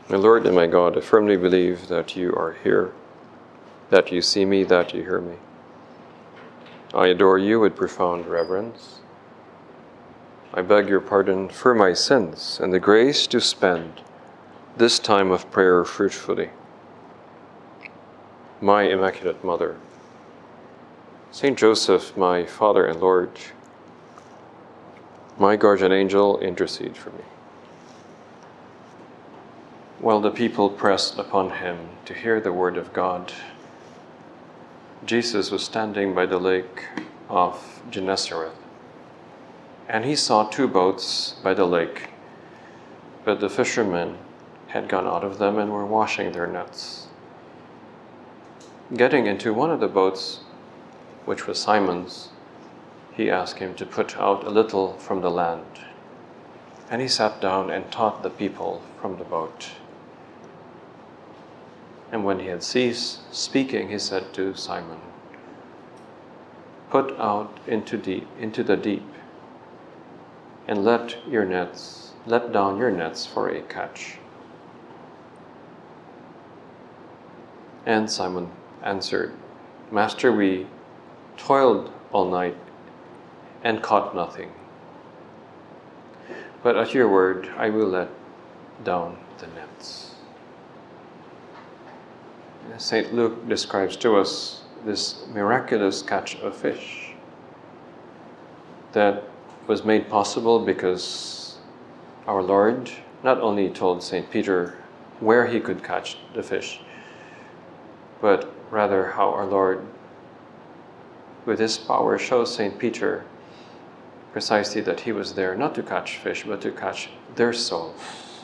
My Lord and my God, I firmly believe that you are here, that you see me, that you hear me. I adore you with profound reverence. I beg your pardon for my sins and the grace to spend this time of prayer fruitfully. My Immaculate Mother, Saint Joseph, my Father and Lord, my guardian angel, intercede for me. While the people pressed upon him to hear the word of God, Jesus was standing by the lake of Gennesareth, and he saw two boats by the lake, but the fishermen had gone out of them and were washing their nets. Getting into one of the boats, which was Simon's, he asked him to put out a little from the land, and he sat down and taught the people from the boat. And when he had ceased speaking, he said to Simon, "Put out into the deep, and let down your nets for a catch." And Simon answered, "Master, we toiled all night and caught nothing. But at your word, I will let down the nets." St. Luke describes to us this miraculous catch of fish that was made possible because our Lord not only told St. Peter where he could catch the fish, but rather how our Lord, with his power, shows St. Peter precisely that he was there not to catch fish, but to catch their souls.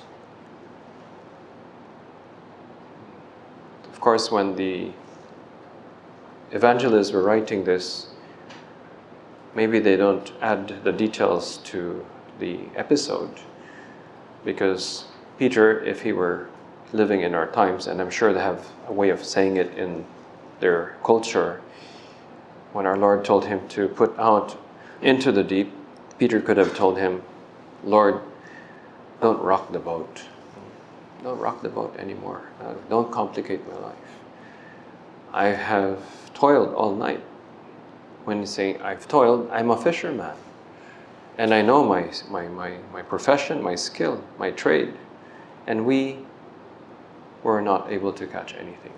Of course, when the evangelists were writing this, maybe they don't add the details to the episode, because Peter, if he were living in our times, and I'm sure they have a way of saying it in their culture, when our Lord told him to put out into the deep, Peter could have told him, "Lord, don't rock the boat. Don't rock the boat anymore. Don't complicate my life. I have toiled all night." When you say, "I've toiled," I'm a fisherman. And I know my profession, my skill, my trade. And we were not able to catch anything.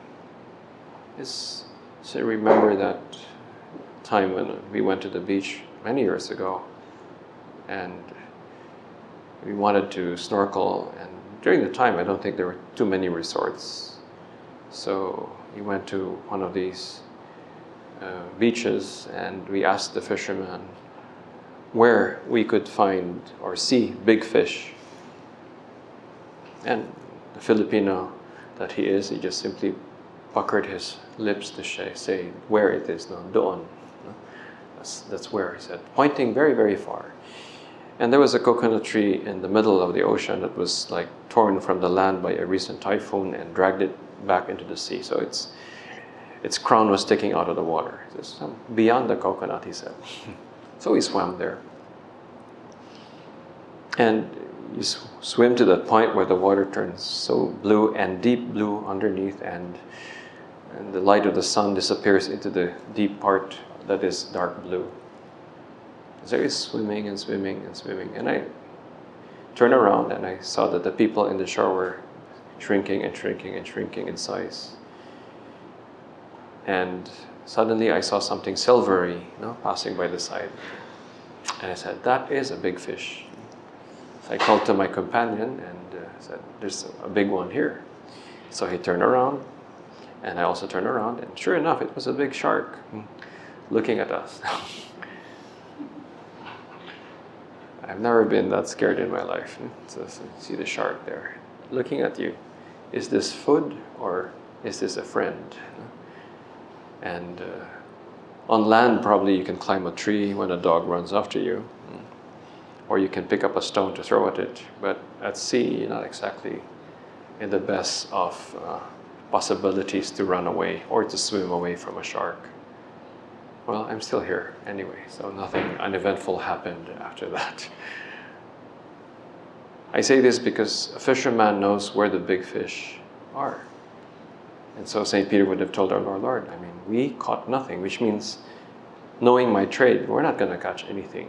So remember that time when we went to the beach many years ago, and we wanted to snorkel, and during the time I don't think there were too many resorts. So we went to one of these beaches, and we asked the fisherman where we could find or see big fish. And the Filipino that he is, he just simply puckered his lips to say where it is. No, doon. No? That's where, he said, pointing very, very far. And there was a coconut tree in the middle of the ocean that was like torn from the land by a recent typhoon and dragged it back into the sea. So its crown was sticking out of the water. Just beyond the coconut, he said. So we swam there. And you swim to that point where the water turns so blue and deep blue underneath, and the light of the sun disappears into the deep part that is dark blue. So he's swimming and swimming and swimming. And I turned around and I saw that the people in the shore were shrinking and shrinking and shrinking in size. And suddenly I saw something silvery, passing by the side. And I said, "That is a big fish." So I called to my companion and said, "There's a big one here." So he turned around, and I also turned around, and sure enough, it was a big shark looking at us. I've never been that scared in my life. So see the shark there, looking at you. Is this food or is this a friend? And on land, probably you can climb a tree when a dog runs after you, or you can pick up a stone to throw at it. But at sea, you're not exactly in the best of possibilities to run away or to swim away from a shark. Well, I'm still here anyway, so nothing uneventful happened after that. I say this because a fisherman knows where the big fish are. And so St. Peter would have told our Lord, I mean, we caught nothing, which means, knowing my trade, we're not going to catch anything.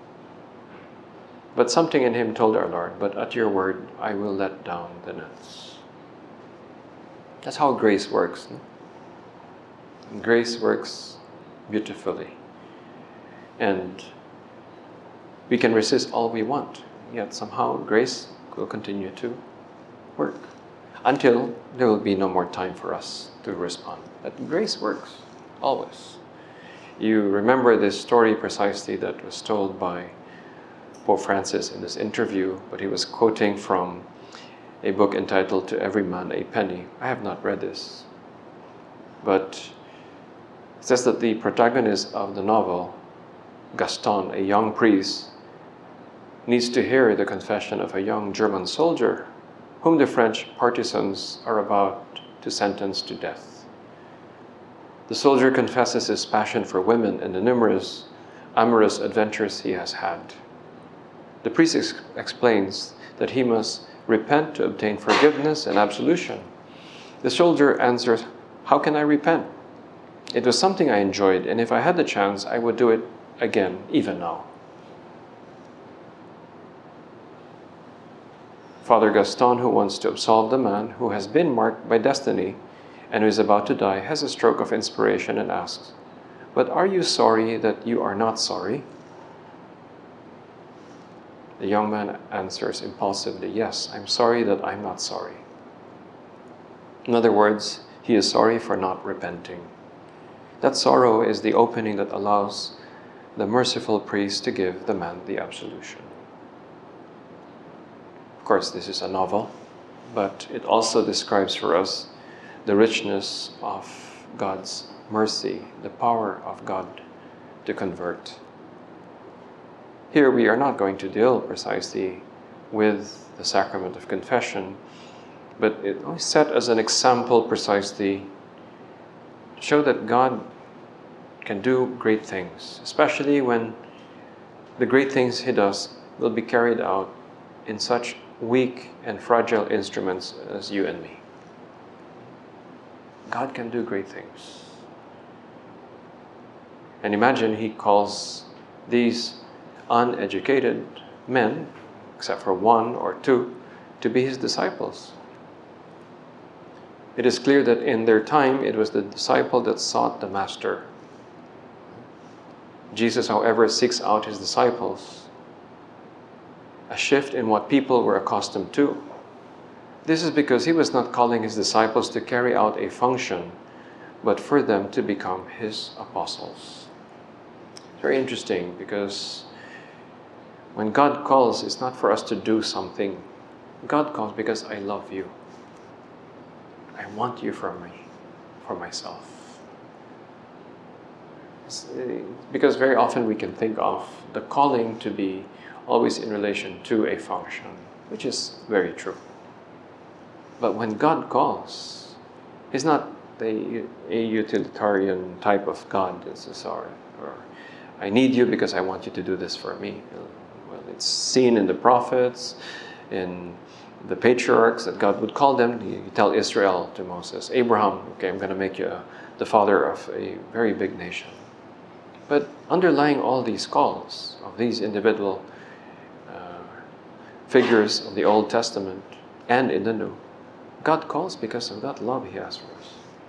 But something in him told our Lord, but at your word, I will let down the nets. That's how grace works. No? And grace works beautifully. And we can resist all we want, yet somehow grace will continue to work until there will be no more time for us to respond. But grace works, always. You remember this story precisely that was told by Pope Francis in this interview, but he was quoting from a book entitled To Every Man a Penny. I have not read this, but it says that the protagonist of the novel, Gaston, a young priest, needs to hear the confession of a young German soldier whom the French partisans are about to sentence to death. The soldier confesses his passion for women and the numerous amorous adventures he has had. The priest explains that he must repent to obtain forgiveness and absolution. The soldier answers, "How can I repent? It was something I enjoyed, and if I had the chance, I would do it again, even now." Father Gaston, who wants to absolve the man who has been marked by destiny and who is about to die, has a stroke of inspiration and asks, "But are you sorry that you are not sorry?" The young man answers impulsively, "Yes, I'm sorry that I'm not sorry." In other words, he is sorry for not repenting. That sorrow is the opening that allows the merciful priest to give the man the absolution. Of course, this is a novel, but it also describes for us the richness of God's mercy, the power of God to convert. Here we are not going to deal precisely with the sacrament of confession, but it is set as an example precisely to show that God can do great things, especially when the great things He does will be carried out in such weak and fragile instruments as you and me. God can do great things. And imagine He calls these uneducated men, except for one or two, to be His disciples. It is clear that in their time, it was the disciple that sought the Master. Jesus, however, seeks out His disciples. A shift in what people were accustomed to. This is because He was not calling His disciples to carry out a function, but for them to become His apostles. It's very interesting because when God calls, it's not for us to do something. God calls because I love you. I want you for me, for myself. Because very often we can think of the calling to be always in relation to a function, which is very true. But when God calls, He's not a utilitarian type of God. It's or I need you because I want you to do this for me. Well, it's seen in the prophets, in the patriarchs that God would call them. You tell Israel to Moses, Abraham, okay, I'm going to make you the father of a very big nation. But underlying all these calls of these individual figures of the Old Testament and in the New, God calls because of that love He has for us.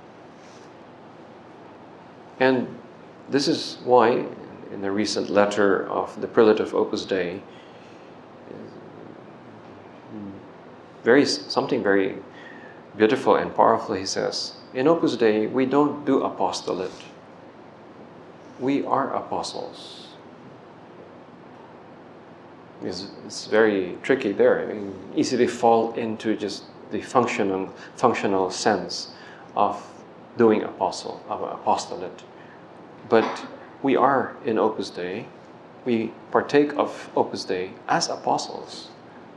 And this is why, in the recent letter of the Prelate of Opus Dei, something very beautiful and powerful, he says, in Opus Dei, we don't do apostolate. We are apostles. It's very tricky there. I mean, easily fall into just the functional sense of doing apostolate. But we are in Opus Dei. We partake of Opus Dei as apostles.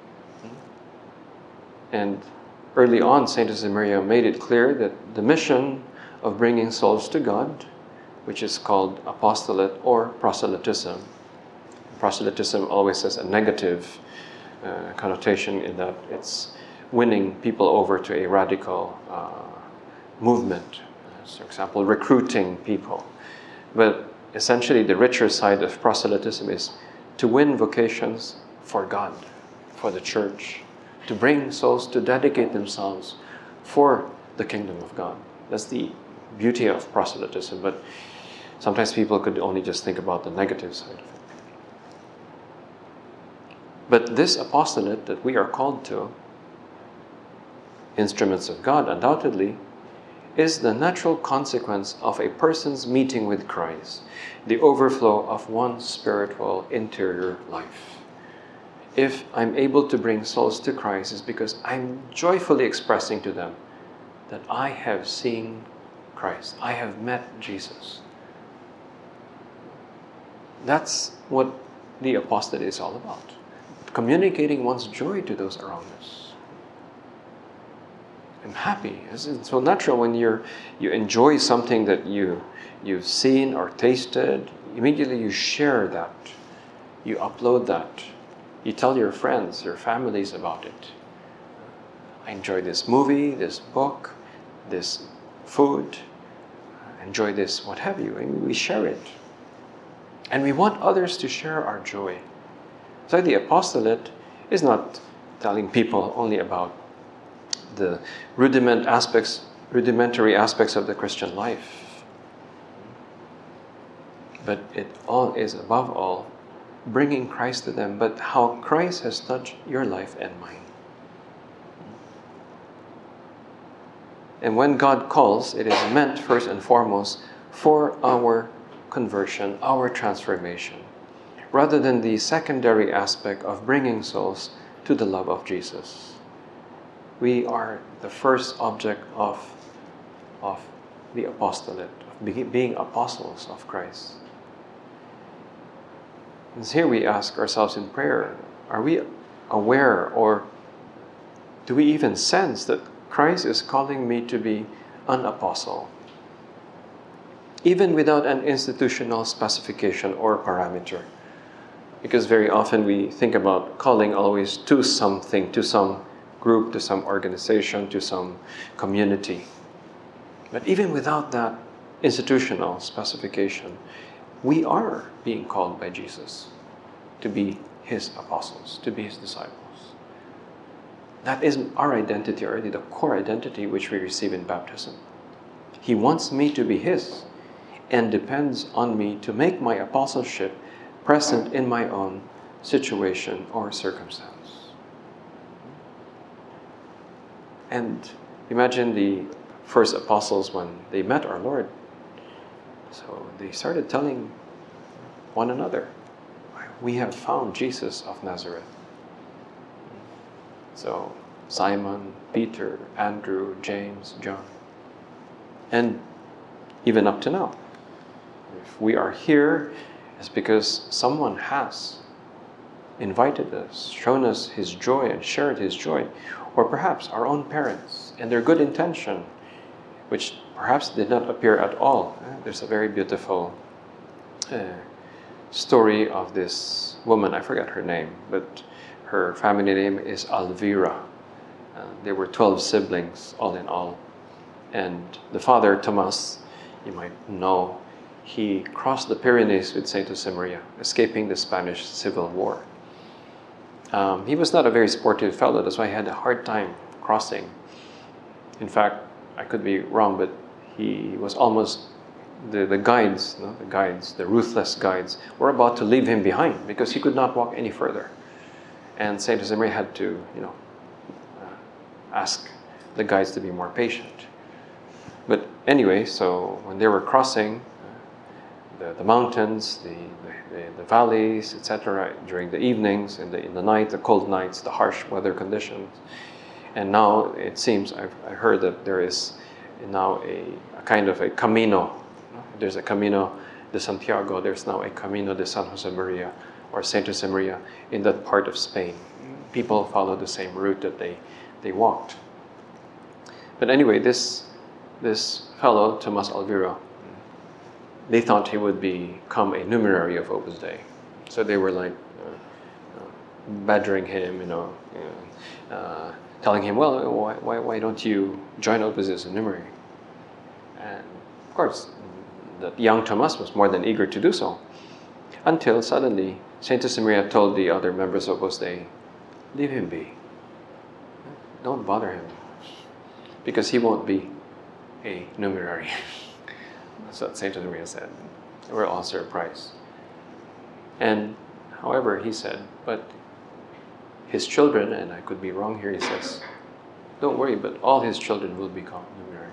And early on, Saint Josemaria made it clear that the mission of bringing souls to God, which is called apostolate or proselytism. Proselytism always has a negative connotation in that it's winning people over to a radical movement. For example, recruiting people. But essentially the richer side of proselytism is to win vocations for God, for the church, to bring souls to dedicate themselves for the kingdom of God. That's the beauty of proselytism, but sometimes people could only just think about the negative side of it. But this apostolate that we are called to, instruments of God undoubtedly, is the natural consequence of a person's meeting with Christ, the overflow of one's spiritual interior life. If I'm able to bring souls to Christ, it's because I'm joyfully expressing to them that I have seen Christ, I have met Jesus. That's what the apostolate is all about. Communicating one's joy to those around us. I'm happy. It's so natural when you enjoy something that you've seen or tasted. Immediately you share that. You upload that. You tell your friends, your families about it. I enjoy this movie, this book, this food. I enjoy this, what have you. And we share it. And we want others to share our joy. So the apostolate is not telling people only about the rudimentary aspects of the Christian life. But it all is, above all, bringing Christ to them, but how Christ has touched your life and mine. And when God calls, it is meant first and foremost for our conversion, our transformation, rather than the secondary aspect of bringing souls to the love of Jesus. We are the first object of the apostolate, of being apostles of Christ. And here we ask ourselves in prayer, are we aware, or do we even sense that Christ is calling me to be an apostle, even without an institutional specification or parameter? Because very often we think about calling always to something, to some group, to some organization, to some community. But even without that institutional specification, we are being called by Jesus to be His apostles, to be His disciples. That is our identity already, the core identity which we receive in baptism. He wants me to be His and depends on me to make my apostleship present in my own situation or circumstance. And imagine the first apostles when they met our Lord. So they started telling one another, we have found Jesus of Nazareth. So Simon, Peter, Andrew, James, John. And even up to now, if we are here, it's because someone has invited us, shown us His joy and shared His joy, or perhaps our own parents and their good intention, which perhaps did not appear at all. There's a very beautiful story of this woman, I forgot her name, but her family name is Alvira. There were 12 siblings, all in all. And the father, Tomas, you might know, he crossed the Pyrenees with Saint Josemaria, escaping the Spanish Civil War. He was not a very sportive fellow, that's why he had a hard time crossing. In fact, I could be wrong, but he was almost, the guides, the ruthless guides, were about to leave him behind because he could not walk any further. And Saint Josemaria had to, ask the guides to be more patient. But anyway, so when they were crossing the mountains, the valleys, etc., during the evenings, in the night, the cold nights, the harsh weather conditions, and now it seems, I heard that there is now a kind of a Camino. There's a Camino de Santiago, there's now a Camino de San Josemaria, or Saint Josemaria, in that part of Spain. People follow the same route that they walked. But anyway, this fellow, Tomas Alvira, they thought he would become a numerary of Opus Dei. So they were like badgering him, telling him, well, why don't you join Opus Dei as a numerary? And of course, the young Thomas was more than eager to do so, until suddenly Saint Josemaria told the other members of Opus Dei, leave him be. Don't bother him, because he won't be a numerary. That's what Saint Josemaria said. They were all surprised. And however, he said, but his children, and I could be wrong here, he says, don't worry, but all his children will become numeraries.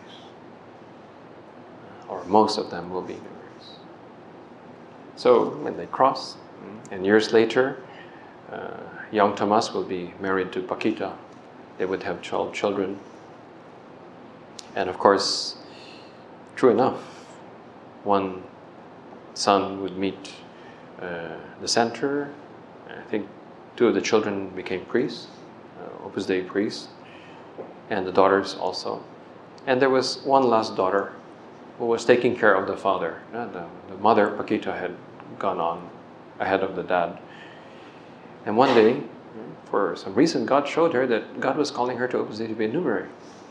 Or most of them will be numeraries. So when they cross, and years later, young Thomas will be married to Paquita. They would have 12 children. And of course, true enough, one son would meet the center. I think 2 of the children became priests, Opus Dei priests, and the daughters also. And there was one last daughter who was taking care of the father. The mother, Paquita, had gone on ahead of the dad. And one day, for some reason, God showed her that God was calling her to Opus Dei to be a numerary.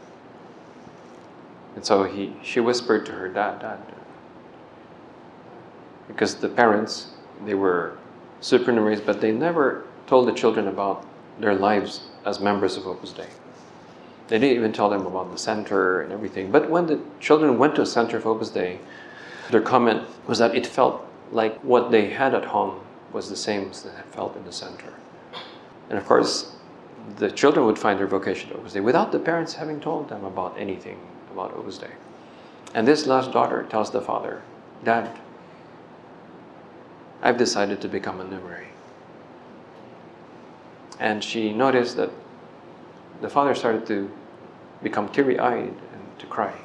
And so she whispered to her dad, because the parents, they were supernumeraries, but they never told the children about their lives as members of Opus Dei. They didn't even tell them about the center and everything. But when the children went to a center of Opus Dei, their comment was that it felt like what they had at home was the same as they had felt in the center. And of course, the children would find their vocation to Opus Dei without the parents having told them about anything about Opus Dei. And this last daughter tells the father, Dad, I've decided to become a numerary. And she noticed that the father started to become teary-eyed and to cry.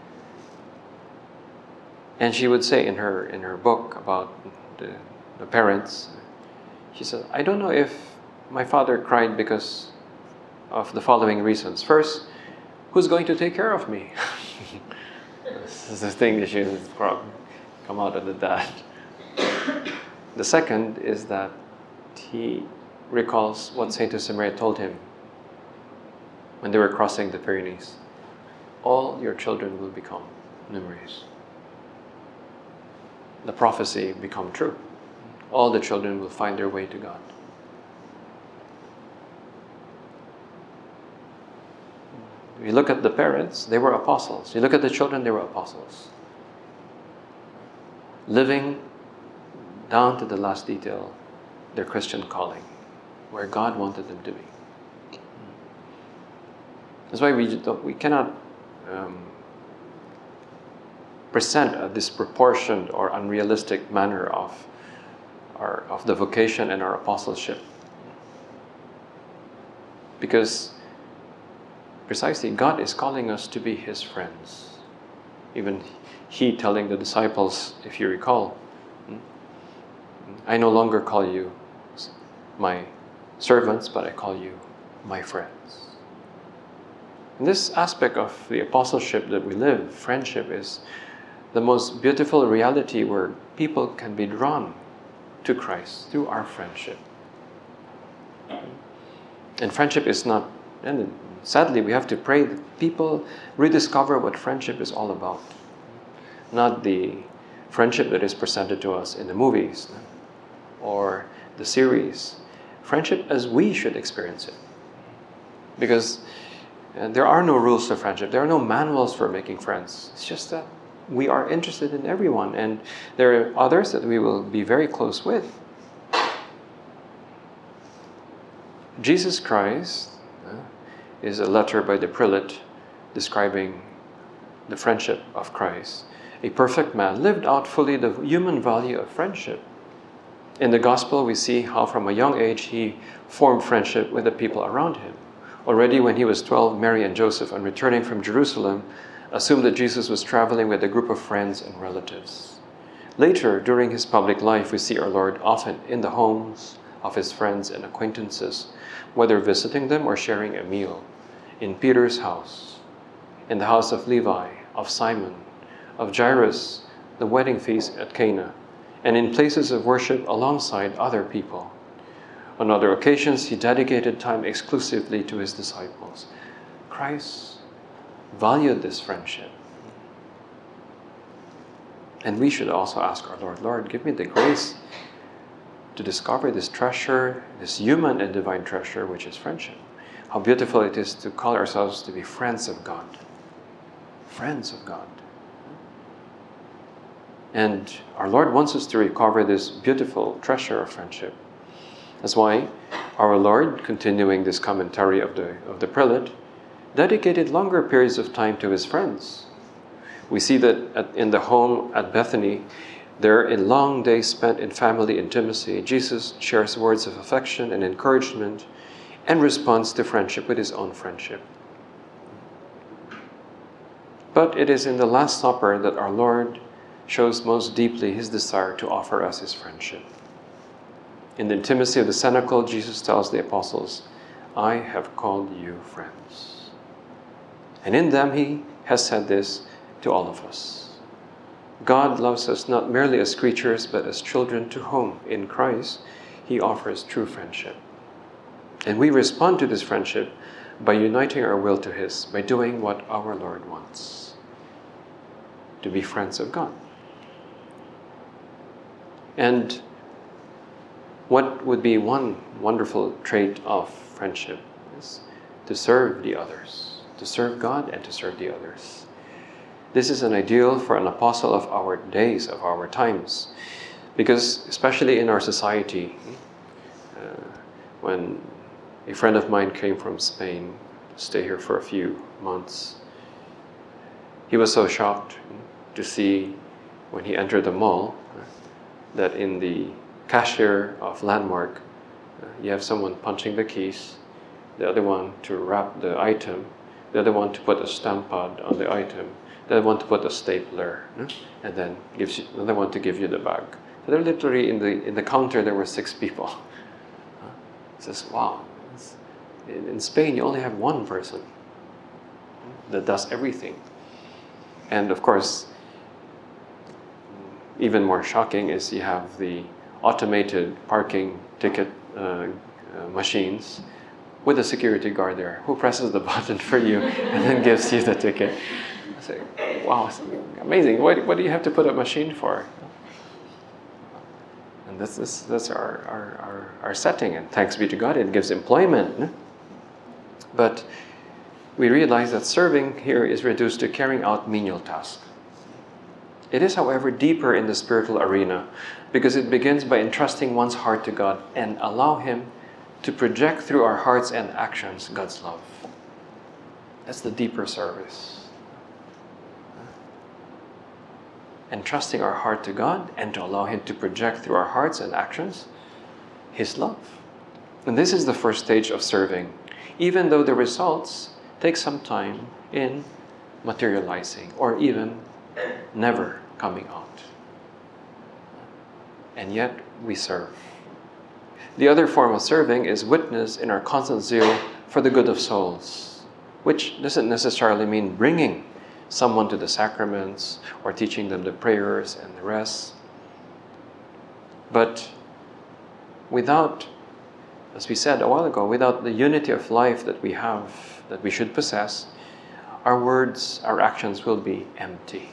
And she would say in her book about the parents, she said, I don't know if my father cried because of the following reasons. First, who's going to take care of me? This is the thing that she would come out of the dad. The second is that he recalls what Saint Josemaria told him when they were crossing the Pyrenees. All your children will become numeraries. The prophecy become true. All the children will find their way to God. If you look at the parents, they were apostles. You look at the children, they were apostles. Living down to the last detail their Christian calling, where God wanted them to be. That's why we cannot present a disproportioned or unrealistic manner of the vocation and our apostleship. Because precisely God is calling us to be His friends. Even He telling the disciples, if you recall, I no longer call you my servants, but I call you my friends. And this aspect of the apostleship that we live, friendship, is the most beautiful reality where people can be drawn to Christ through our friendship. And friendship is not, and sadly we have to pray that people rediscover what friendship is all about. Not the friendship that is presented to us in the movies or the series. Friendship as we should experience it. Because there are no rules to friendship. There are no manuals for making friends. It's just that we are interested in everyone, and there are others that we will be very close with. Jesus Christ is a letter by the prelate describing the friendship of Christ. A perfect man lived out fully the human value of friendship. In the Gospel, we see how from a young age he formed friendship with the people around him. Already when he was 12, Mary and Joseph, on returning from Jerusalem, assumed that Jesus was traveling with a group of friends and relatives. Later, during his public life, we see our Lord often in the homes of his friends and acquaintances, whether visiting them or sharing a meal, in Peter's house, in the house of Levi, of Simon, of Jairus, the wedding feast at Cana, and in places of worship alongside other people. On other occasions, he dedicated time exclusively to his disciples. Christ valued this friendship. And we should also ask our Lord, Lord, give me the grace to discover this treasure, this human and divine treasure, which is friendship. How beautiful it is to call ourselves to be friends of God. Friends of God. And our Lord wants us to recover this beautiful treasure of friendship. That's why our Lord, continuing this commentary of the prelate, dedicated longer periods of time to his friends. We see that in the home at Bethany, there in long days spent in family intimacy, Jesus shares words of affection and encouragement and responds to friendship with his own friendship. But it is in the Last Supper that our Lord shows most deeply his desire to offer us his friendship. In the intimacy of the cenacle, Jesus tells the apostles, I have called you friends. And in them he has said this to all of us. God loves us not merely as creatures, but as children to whom, in Christ, he offers true friendship. And we respond to this friendship by uniting our will to his, by doing what our Lord wants, to be friends of God. And what would be one wonderful trait of friendship is to serve the others, to serve God and to serve the others. This is an ideal for an apostle of our days, of our times, because especially in our society, when a friend of mine came from Spain to stay here for a few months, he was so shocked to see when he entered the mall that in the cashier of Landmark, you have someone punching the keys, the other one to wrap the item, the other one to put a stamp pad on the item, the other one to put a stapler, and then gives you another one to give you the bag. So they're literally in the counter there were 6 people. He says, wow, in Spain you only have one person that does everything. And of course, even more shocking is you have the automated parking ticket machines with a security guard there who presses the button for you and then gives you the ticket. I say, wow, it's amazing. What do you have to put a machine for? And that's our setting, and thanks be to God, it gives employment. But we realize that serving here is reduced to carrying out menial tasks. It is, however, deeper in the spiritual arena because it begins by entrusting one's heart to God and allow him to project through our hearts and actions God's love. That's the deeper service. Entrusting our heart to God and to allow him to project through our hearts and actions his love. And this is the first stage of serving, even though the results take some time in materializing or even never coming out. And yet we serve. The other form of serving is witness in our constant zeal for the good of souls, which doesn't necessarily mean bringing someone to the sacraments or teaching them the prayers and the rest. But without, as we said a while ago, without the unity of life that we have, that we should possess, our words, our actions will be empty.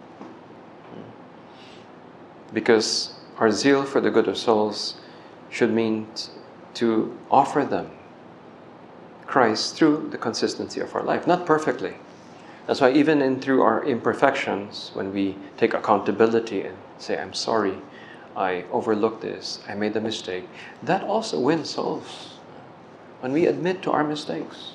Because our zeal for the good of souls should mean to offer them Christ through the consistency of our life, not perfectly. That's why even through our imperfections, when we take accountability and say, I'm sorry, I overlooked this, I made a mistake, that also wins souls. When we admit to our mistakes.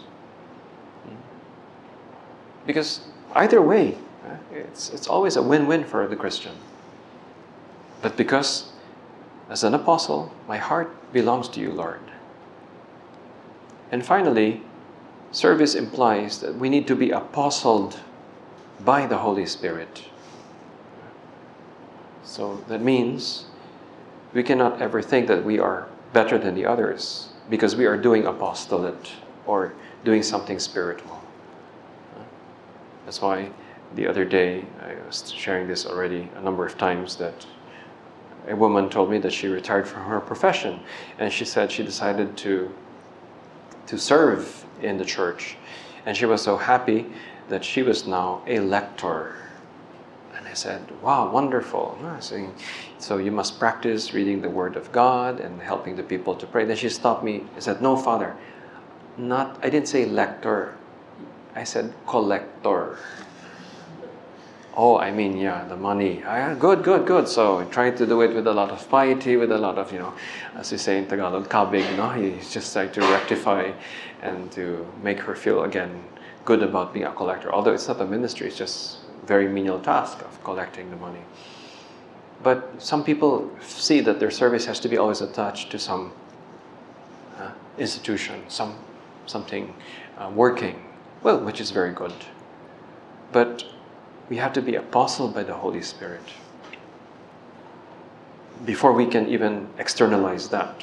Because either way, it's always a win-win for the Christian. But because, as an apostle, my heart belongs to you, Lord. And finally, service implies that we need to be apostled by the Holy Spirit. So that means we cannot ever think that we are better than the others because we are doing apostolate or doing something spiritual. That's why the other day, I was sharing this already a number of times, that a woman told me that she retired from her profession, and she said she decided to serve in the church, and she was so happy that she was now a lector. And I said, wow, wonderful. So you must practice reading the Word of God and helping the people to pray. Then she stopped me and said, no, Father, I didn't say lector, I said collector. Oh, I mean, yeah, the money. Good. So I tried to do it with a lot of piety, with a lot of, as you say in Tagalog, kabig, He's just trying to rectify and to make her feel again good about being a collector. Although it's not a ministry, it's just a very menial task of collecting the money. But some people see that their service has to be always attached to some institution, something working, well, which is very good. But we have to be apostled by the Holy Spirit before we can even externalize that.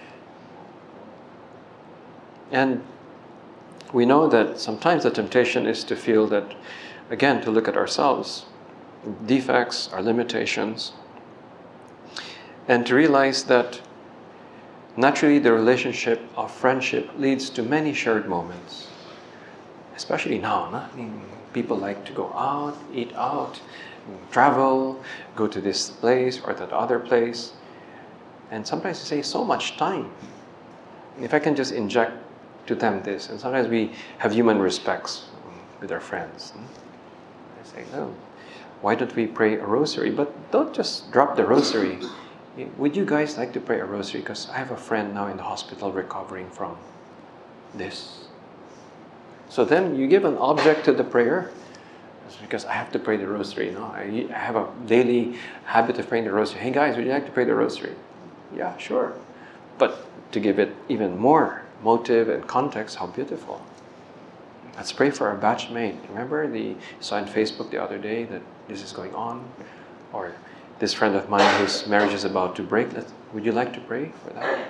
And we know that sometimes the temptation is to feel that, again, to look at ourselves, defects, our limitations, and to realize that naturally the relationship of friendship leads to many shared moments. Especially now, people like to go out, eat out, travel, go to this place or that other place. And sometimes they say so much time. If I can just inject to them this, and sometimes we have human respects with our friends. I say, no, why don't we pray a rosary? But don't just drop the rosary. Would you guys like to pray a rosary? Because I have a friend now in the hospital recovering from this. So then you give an object to the prayer. It's because I have to pray the rosary. I have a daily habit of praying the rosary. Hey guys, would you like to pray the rosary? Yeah, sure. But to give it even more motive and context, how beautiful. Let's pray for our batchmate. Remember, saw on Facebook the other day that this is going on? Or this friend of mine whose marriage is about to break. Would you like to pray for that?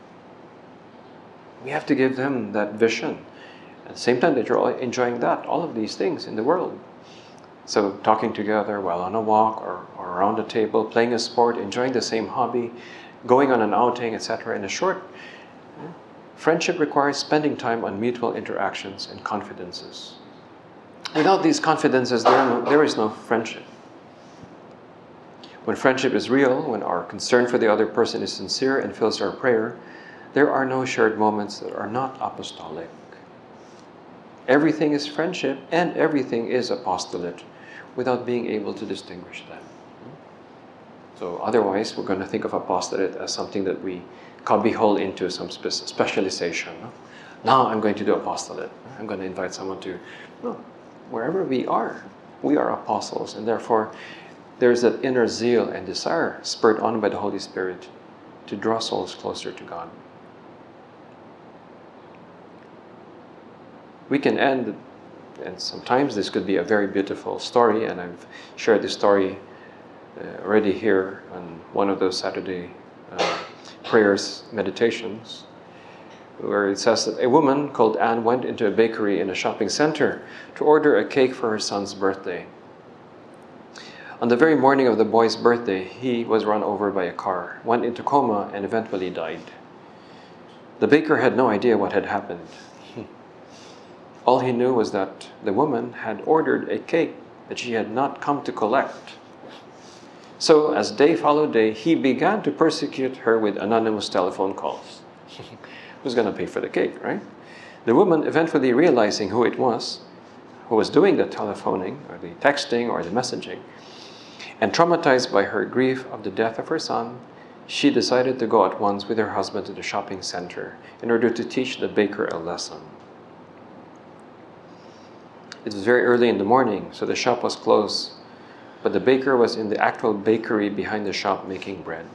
We have to give them that vision. At the same time that you're all enjoying all of these things in the world. So talking together while on a walk or around a table, playing a sport, enjoying the same hobby, going on an outing, etc. In a short, friendship requires spending time on mutual interactions and confidences. Without these confidences, there is no friendship. When friendship is real, when our concern for the other person is sincere and fills our prayer, there are no shared moments that are not apostolic. Everything is friendship and everything is apostolate without being able to distinguish them. So otherwise, we're going to think of apostolate as something that we cubbyhole into some specialization. Now I'm going to do apostolate. I'm going to invite someone to... No, wherever we are apostles, and therefore there's that inner zeal and desire spurred on by the Holy Spirit to draw souls closer to God. We can end, and sometimes this could be a very beautiful story, and I've shared this story already here on one of those Saturday prayers, meditations, where it says that a woman called Anne went into a bakery in a shopping center to order a cake for her son's birthday. On the very morning of the boy's birthday, he was run over by a car, went into coma, and eventually died. The baker had no idea what had happened. All he knew was that the woman had ordered a cake that she had not come to collect. So, as day followed day, he began to persecute her with anonymous telephone calls. Who's going to pay for the cake, right? The woman, eventually realizing who it was, who was doing the telephoning, or the texting, or the messaging, and traumatized by her grief of the death of her son, she decided to go at once with her husband to the shopping center in order to teach the baker a lesson. It was very early in the morning, so the shop was closed, but the baker was in the actual bakery behind the shop making bread.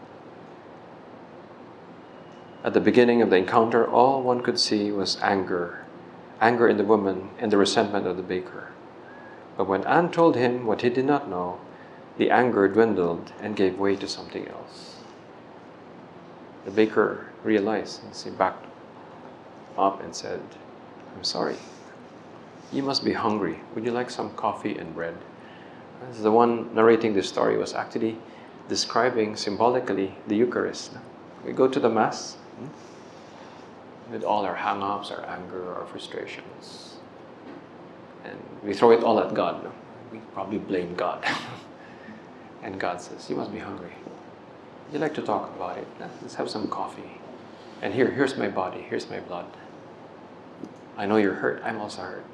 At the beginning of the encounter, all one could see was anger in the woman and the resentment of the baker. But when Anne told him what he did not know, the anger dwindled and gave way to something else. The baker realized, and he backed up and said, "I'm sorry. You must be hungry. Would you like some coffee and bread?" As the one narrating this story was actually describing symbolically the Eucharist. We go to the Mass with all our hang-ups, our anger, our frustrations. And we throw it all at God. We probably blame God. And God says, you must be hungry. You like to talk about it. Let's have some coffee. And here's my body, here's my blood. I know you're hurt, I'm also hurt.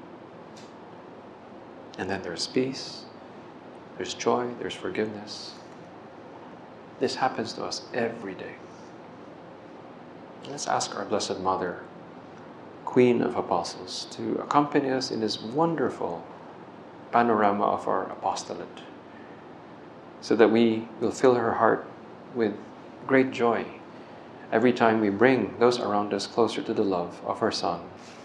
And then there's peace, there's joy, there's forgiveness. This happens to us every day. Let's ask our Blessed Mother, Queen of Apostles, to accompany us in this wonderful panorama of our apostolate, so that we will fill her heart with great joy every time we bring those around us closer to the love of her Son.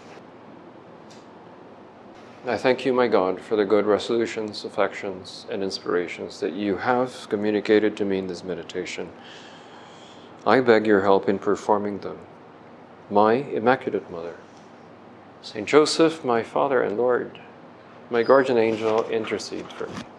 I thank you, my God, for the good resolutions, affections, and inspirations that you have communicated to me in this meditation. I beg your help in performing them. My Immaculate Mother, Saint Joseph, my Father and Lord, my guardian angel, intercede for me.